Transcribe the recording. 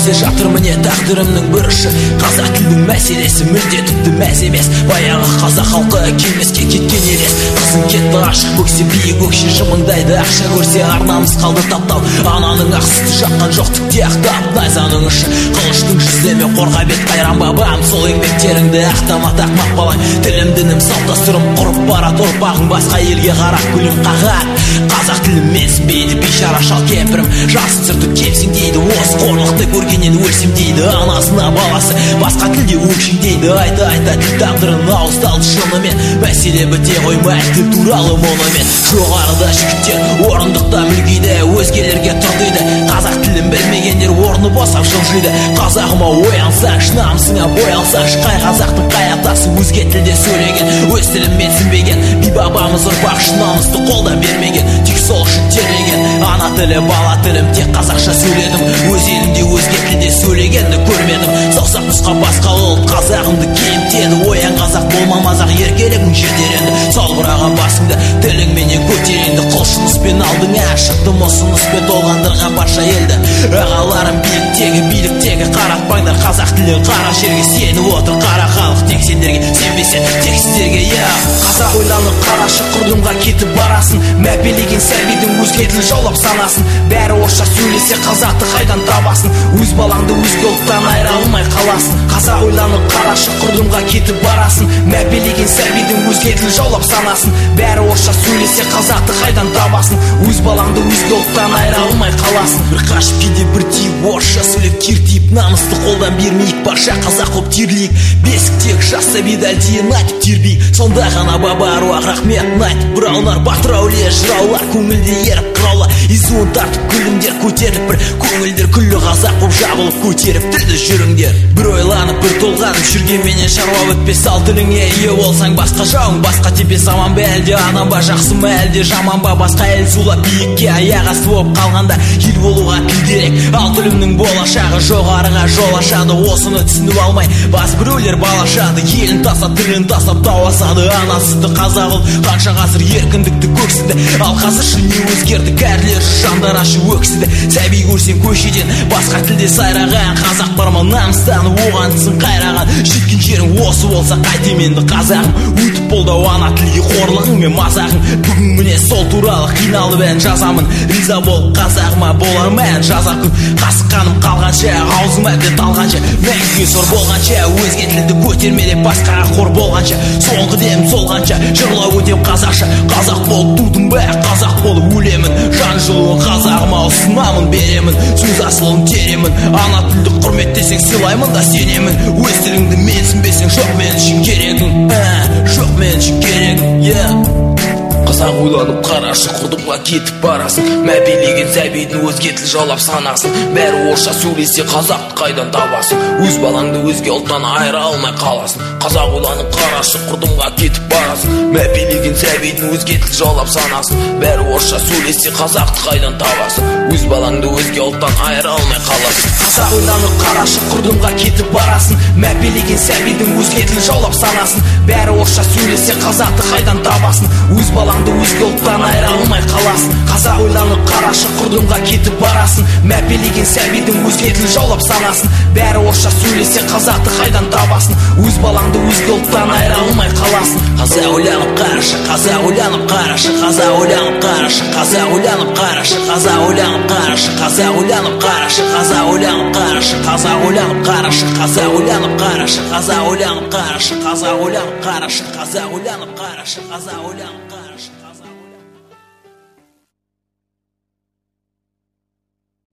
келе жатыр міне тағдырымның бір ұшы. Қазақ тілдің мәселесі мүлде тіпті мәз емес. Баяғы қазақ халқы келмеске кеткен елес. Қызың кетті ашық бөксе биік өкше жымыңдайды. Ақша көрсе арнамыз қалды таптау. Ананың ақ сүті жаққан жоқ тікте ақтап найзаның ұшы. Қылыштың жүзлеме қорға бет қайран бабам. Сол еңбектеріңді ақтама тақмақ балай. Тілім дінім салт дәстүрім құрып барады ұрпағың басқа елге қарап күлім қағат. Қазақ тілім менсінбейді бейшара шал кемпірім. Жасы сырты кемсің дейді. Осы қорлықты көргеннен өлсем дейді. Анасына баласы басқа тілде өкшеңдейді. Айта тіл тағдырын ауыздалды шынымен. Мәселе біте қоймай тіл туралы мұнымен. Жоғарыда жігіттер орындықта мүлгиді. Өзгелерге тұр дейді. Қазақ тілін білмегендер орны босап жылжиды. Қазағыма оянсаш намысыңа боялсаш. Қай қазақтың қай атасы өзге тілде сөйлеген. Өз тілін менсінбеген би бабамыз ұрпақ намысты қолдан бермеген. Тек сол үшін терлеген. Ана тілі бала тілім тек қазақша сөйледім. Өз елімде өзге тілде сөйлегенді көрмедім. Саусақ нұсқа басқа ұлт қазағымды кемтеді. Оян қазақ болма мазақ еркелігің жетер енді. Салбыраған басыңды тіліңменен көтереңді. Құлшыныспен алдыңа шықтым осыныспен толғандырған барша елді. Ағаларым биліктегі қаратпаңдар қазақ тілін. Қара жерге сеніп отыр қара халық. Тек сендерге сенбесе тек сіздерге қазақ ойланып қарашы құрдымға кетіп барасын. Мәпелеген сәбидің өзге тіл жаулап санасын. Бәрі орысша сөйлесе қазақты қайдан табасын. Өз балаңды өзге ұлттан айыра алмай қаласын. Қазақ ойланып қарашы құрдымға кетіп барасын. Мәпелеген сәбидің өзге тіл жаулап санасын. Бәрі орысша сөйлесе қазақты қайдан табасын. Өз балаңды өзге ұлттан айыра алмай қаласын. Бір қашып кейде бір тиіп орысша сөйлеп кертиіп намысты қолдан бермейік. Барша қазақ қоп терлейік. Бесіктегі жас сәбиді әлдейін айтып тербейік. Сонда ғана баба аруақ рахметін айтып. Бұраулар батыр әулие жыраулар көңілде еріп қыраулар. Изуын тартып күлімдер көтеріп бір көңілдер күллі қазақ боп жабылып көтеріп тілді жүріңдер. Бір ойланып бір толғанып жүргенменен шаруа өтпес. Ал тіліңе ие болсаң басқа жауың басқа тепес. Аман ба әлде адам ба жақсы ма әлде жаман ба. Басқа ел зулап биікке аяқ асты болып қалғанда ел болуға тіл керек. Ал тілімнің болашағы жоғарыға жол ашады. Осыны түсініп алмай бас біреулер балашады. Елін тастап тілін тастап тау асады. Анасызды қазақ ұлт қанша ғасыр еркіндікті көксіді. Ал қазір не өзгерді кәрілер жандар ашы өксіді. Сәби көрсем көшеден басқа тілде сайраған қазақ бар ма намыстанып оған тісін қайраған. Жеткен жерің осы болса қайтем енді қазағым. Өтіп болды ана тілге қорлығың мен мазағың. Бүгін міне сол туралы қиналып ән жазамын. Риза бол қазағыма болар ма ән жазар күн. Қасыққаным қалғанша аузым әбден талғанша. Мәңгіге сор болғанша өзге тілді көтерме деп басқаға қор болғанша. Соңғы дем солғанша жырлау өтем қазақша. Қазақ болып тудым ба қазақ болып өлемін. Жан жылуын қазағыма ұсынамын беремін. Сөз асылын теремін. Ана тілді құрметтесең сыйлаймын да сенемін. Өз тіліңді менсінбесең жоқ мен үшін керегің. Жоқ мен үшін керегің. Қазақ ойланып қарашы құрдымға кетіп барасын. Мәпелеген сәбидің өзге тіл жаулап санасын. Бәрі орысша сөйлесе қазақты қайдан табасын. Өз балаңды өзге ұлттан айыра алмай қаласын. Қазақ ойланып қарашы құрдымға кетіп барасын. Мәпелеген сәбидің өзге тіл жаулап санасын. Бәрі орысша сөйлесе қазақты қайдан табасын. Өз балаңды өзге ұлттан айыра алмай қаласын. Қазақ ойланып қарашы құрдымға кетіп барасын. Мәпелеген сәбидің өзге тіл жаулап санасын. Бәрі орысша сөйлесе қазақты қайдан табасын. Өз балаңды өзге ұлттан айыра алмай қаласын. Қазақ ойланып қарашы құрдымға кетіп барасын. Мәпелеген сәбидің өзге тіл жаулап санасын. Бәрі орысша сөйлесе қазақты қайдан табасын. Өз балаңды өзге ұлттан айыра алмай қаласын. Қазақ ойланып қарашы, қазақ ойланып қарашы, қазақ ойланып қарашы, қазақ ойланып қарашы, қазақ ойланып қарашы, қазақ ойланып қарашы, қазақ ойланып қарашы, қазақ ойланып қарашы, қазақ ойланып қарашы, қазақ ойланып қарашы, қазақ ойланып қарашы, қазақ ойланып қарашы, қазақ ойланып